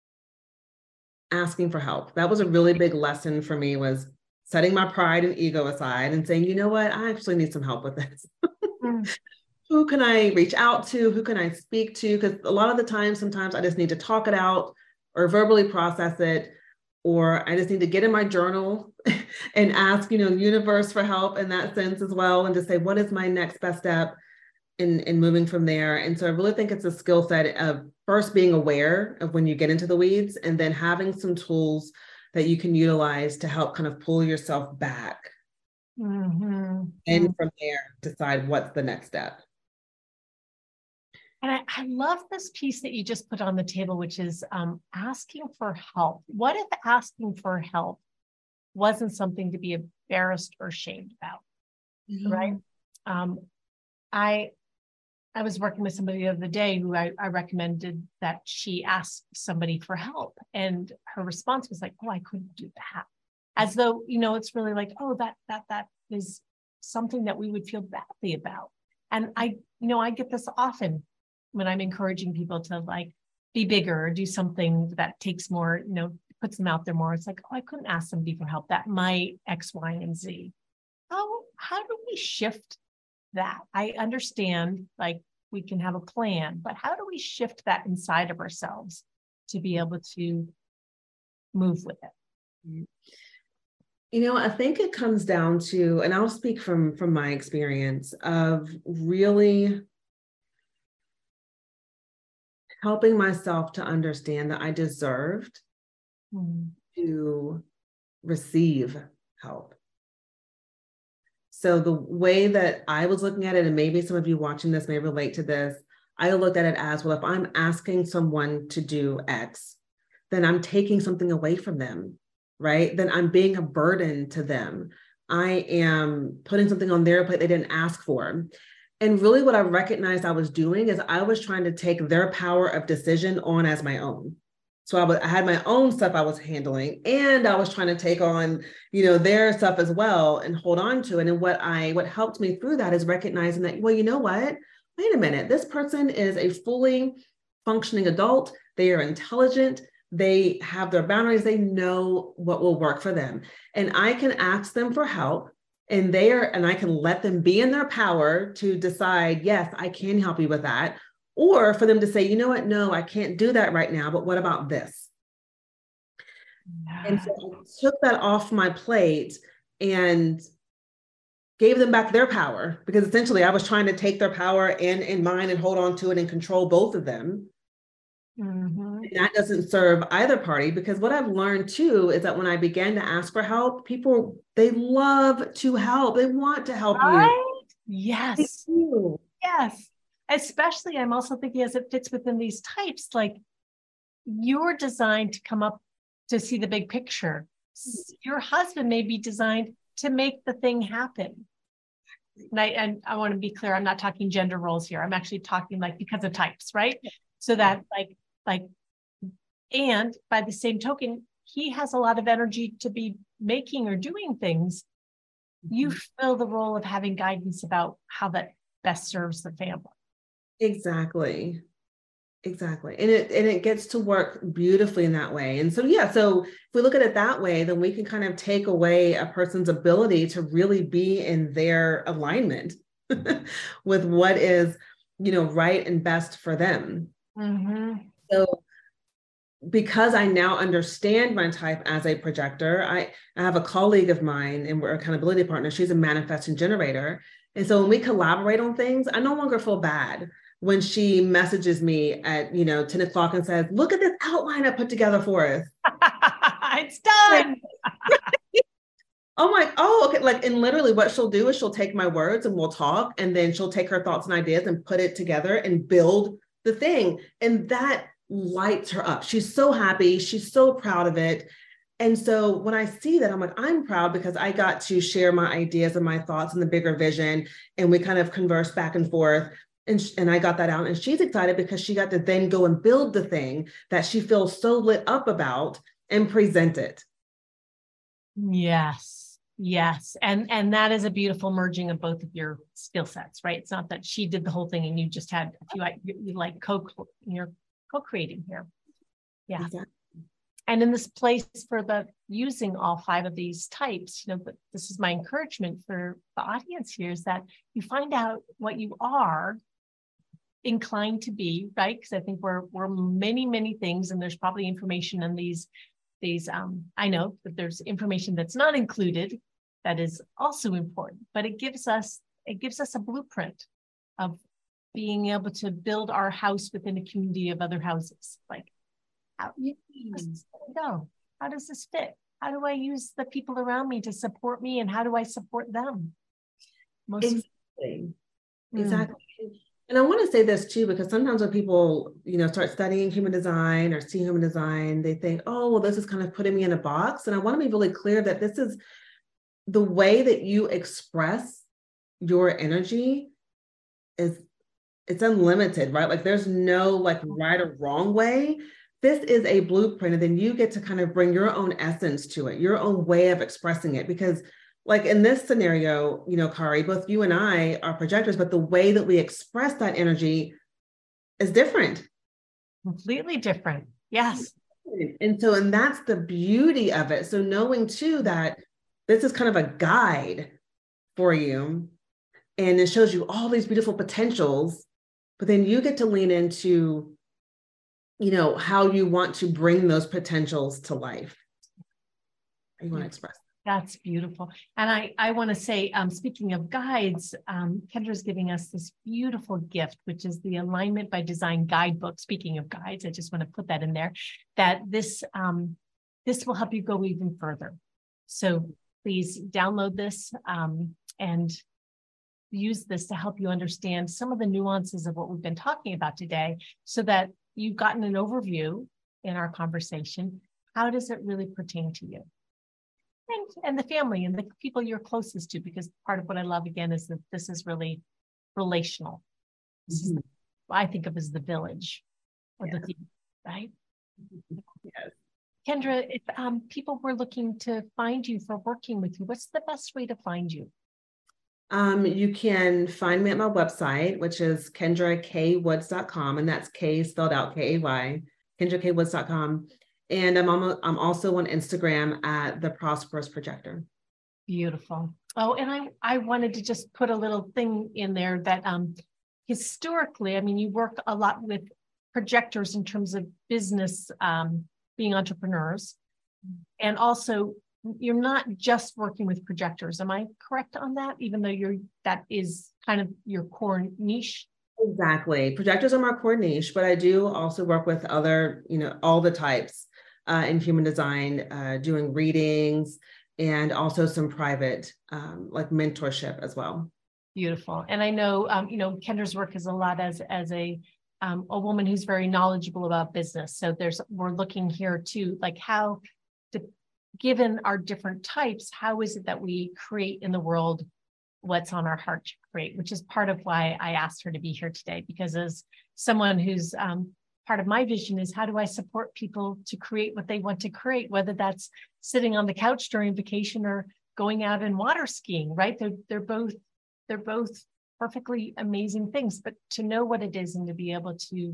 That was a really big lesson for me, was setting my pride and ego aside and saying, you know what, I actually need some help with this. Who can I reach out to? Who can I speak to? Because a lot of the time, sometimes I just need to talk it out or verbally process it, or I just need to get in my journal and ask, universe for help in that sense as well, and to say, what is my next best step in moving from there? And so I really think it's a skill set of first being aware of when you get into the weeds, and then having some tools that you can utilize to help kind of pull yourself back. And from there, decide what's the next step. And I love this piece that you just put on the table, which is asking for help. What if asking for help wasn't something to be embarrassed or ashamed about, right? I was working with somebody the other day who I recommended that she ask somebody for help. And her response was like, oh, I couldn't do that. As though, it's really like, oh, that is something that we would feel badly about. And I get this often when I'm encouraging people to like be bigger or do something that takes more, puts them out there more. It's like, oh, I couldn't ask somebody for help. That might X, Y, and Z. How do we shift that? I understand, like, we can have a plan, but how do we shift that inside of ourselves to be able to move with it? I think it comes down to, and I'll speak from my experience of really helping myself to understand that I deserved to receive help. So the way that I was looking at it, and maybe some of you watching this may relate to this, I looked at it as, well, if I'm asking someone to do X, then I'm taking something away from them, right? Then I'm being a burden to them. I am putting something on their plate they didn't ask for. And really what I recognized I was doing is I was trying to take their power of decision on as my own. So I had my own stuff I was handling, and I was trying to take on, their stuff as well and hold on to it. And what helped me through that is recognizing that, well, you know what? Wait a minute. This person is a fully functioning adult. They are intelligent. They have their boundaries. They know what will work for them. And I can ask them for help, and I can let them be in their power to decide, yes, I can help you with that. Or for them to say, you know what, no, I can't do that right now, but what about this? And so I took that off my plate and gave them back their power, because essentially I was trying to take their power in mine and hold on to it and control both of them. And that doesn't serve either party, because what I've learned too is that when I began to ask for help, people, they love to help. They want to help you. Yes. Yes. Especially, I'm also thinking as it fits within these types, like you're designed to come up to see the big picture. Your husband may be designed to make the thing happen. And I want to be clear, I'm not talking gender roles here. I'm actually talking like because of types, right? So that and by the same token, he has a lot of energy to be making or doing things. You fill the role of having guidance about how that best serves the family. Exactly. And it gets to work beautifully in that way. And so, so if we look at it that way, then we can kind of take away a person's ability to really be in their alignment with what is, right and best for them. So because I now understand my type as a projector, I have a colleague of mine, and we're accountability partners. She's a manifesting generator. And so when we collaborate on things, I no longer feel bad when she messages me at 10 o'clock and says, look at this outline I put together for us. It's done. I'm like, oh, okay. Like, and literally what she'll do is she'll take my words and we'll talk, and then she'll take her thoughts and ideas and put it together and build the thing. And that lights her up. She's so happy. She's so proud of it. And so when I see that, I'm like, I'm proud because I got to share my ideas and my thoughts and the bigger vision. And we kind of converse back and forth. And I got that out, and she's excited because she got to then go and build the thing that she feels so lit up about and present it. Yes. And that is a beautiful merging of both of your skill sets, right? It's not that she did the whole thing and you just had a few, you're co-creating here. Yeah. Exactly. And in this place for the using all 5 of these types, but this is my encouragement for the audience here, is that you find out what you are inclined to be, right? Because I think we're many, many things, and there's probably information in these I know that there's information that's not included that is also important, but it gives us a blueprint of being able to build our house within a community of other houses. Like, how does this fit? How do I use the people around me to support me, and how do I support them? Exactly. And I want to say this too, because sometimes when people, start studying human design or see human design, they think, oh, well, this is kind of putting me in a box. And I want to be really clear that this is the way that you express your energy it's unlimited, right? Like there's no right or wrong way. This is a blueprint, and then you get to kind of bring your own essence to it, your own way of expressing it. Because like in this scenario, Kari, both you and I are projectors, but the way that we express that energy is different. Completely different. Yes. And that's the beauty of it. So knowing too that this is kind of a guide for you, and it shows you all these beautiful potentials, but then you get to lean into, how you want to bring those potentials to life. How you want to express. That's beautiful. And I want to say, speaking of guides, Kendra's giving us this beautiful gift, which is the Alignment by Design guidebook. Speaking of guides, I just want to put that in there, that this this will help you go even further. So please download this and use this to help you understand some of the nuances of what we've been talking about today, so that you've gotten an overview in our conversation. How does it really pertain to you? And the family and the people you're closest to, because part of what I love, again, is that this is really relational. This is what I think of as the village or the team, right? Yes. Kendra, if people were looking to find you for working with you, what's the best way to find you? You can find me at my website, which is KendraKWoods.com, and that's K spelled out K-A-Y, KendraKWoods.com. And I'm also on Instagram at The Prosperous Projector. Beautiful. Oh, and I wanted to just put a little thing in there that historically, I mean, you work a lot with projectors in terms of business, being entrepreneurs, and also you're not just working with projectors. Am I correct on that? Even though that is kind of your core niche? Exactly. Projectors are my core niche, but I do also work with other, all the types in human design, doing readings and also some private like mentorship as well. Beautiful. And I know, Kendra's work is a lot as a woman who's very knowledgeable about business. So we're looking here too, like how, given our different types, how is it that we create in the world what's on our heart to create, which is part of why I asked her to be here today, because as someone who's part of my vision is, how do I support people to create what they want to create, whether that's sitting on the couch during vacation or going out and water skiing, right? They're both perfectly amazing things, but to know what it is and to be able to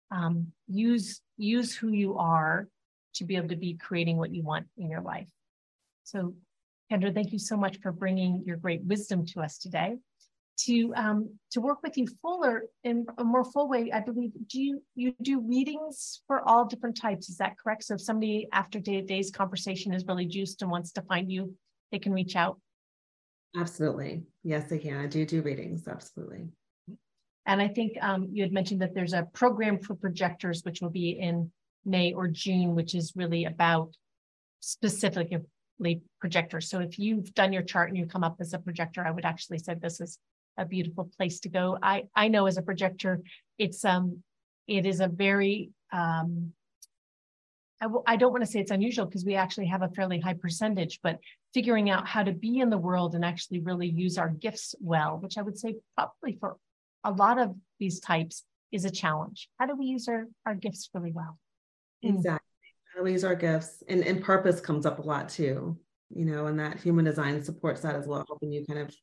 use who you are to be able to be creating what you want in your life. So Kendra, thank you so much for bringing your great wisdom to us today. To work with you in a more full way, I believe, you do readings for all different types, is that correct? So if somebody after today's conversation is really juiced and wants to find you, they can reach out? Absolutely. Yes, they can. I do readings, absolutely. And I think you had mentioned that there's a program for projectors, which will be in May or June, which is really about specifically projectors. So if you've done your chart and you come up as a projector, I would actually say this is a beautiful place to go. I know as a projector, it is a very, I don't want to say it's unusual because we actually have a fairly high percentage, but figuring out how to be in the world and actually really use our gifts well, which I would say probably for a lot of these types is a challenge. How do we use our gifts really well? Exactly. How do we use our gifts? And purpose comes up a lot too, and that human design supports that as well, helping you kind of,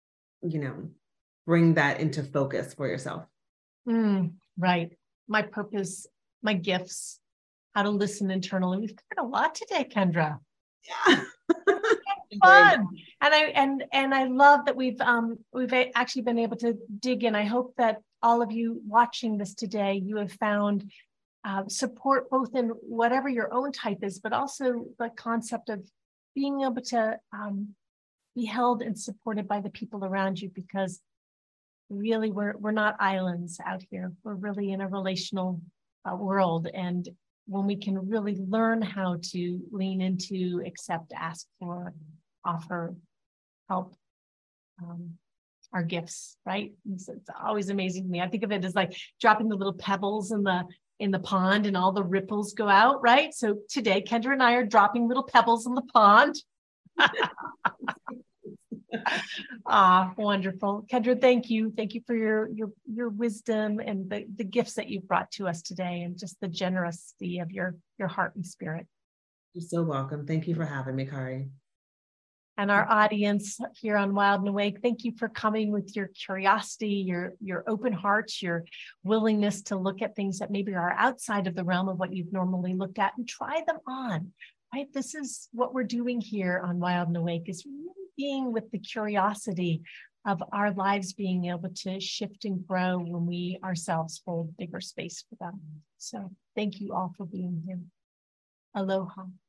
bring that into focus for yourself. Right. My purpose, my gifts, how to listen internally. We've covered a lot today, Kendra. Yeah. Fun. And I love that we've actually been able to dig in. I hope that all of you watching this today, you have found support both in whatever your own type is, but also the concept of being able to be held and supported by the people around you, because really we're not islands out here. We're really in a relational world. And when we can really learn how to lean into, accept, ask for, offer, help, our gifts, right? It's always amazing to me. I think of it as like dropping the little pebbles in the pond and all the ripples go out, right? So today, Kendra and I are dropping little pebbles in the pond. Wonderful. Kendra, thank you. Thank you for your wisdom and the gifts that you've brought to us today, and just the generosity of your heart and spirit. You're so welcome. Thank you for having me, Kari. And our audience here on Wild and Awake, thank you for coming with your curiosity, your open hearts, your willingness to look at things that maybe are outside of the realm of what you've normally looked at, and try them on, right? This is what we're doing here on Wild and Awake, is really being with the curiosity of our lives being able to shift and grow when we ourselves hold bigger space for them. So thank you all for being here. Aloha.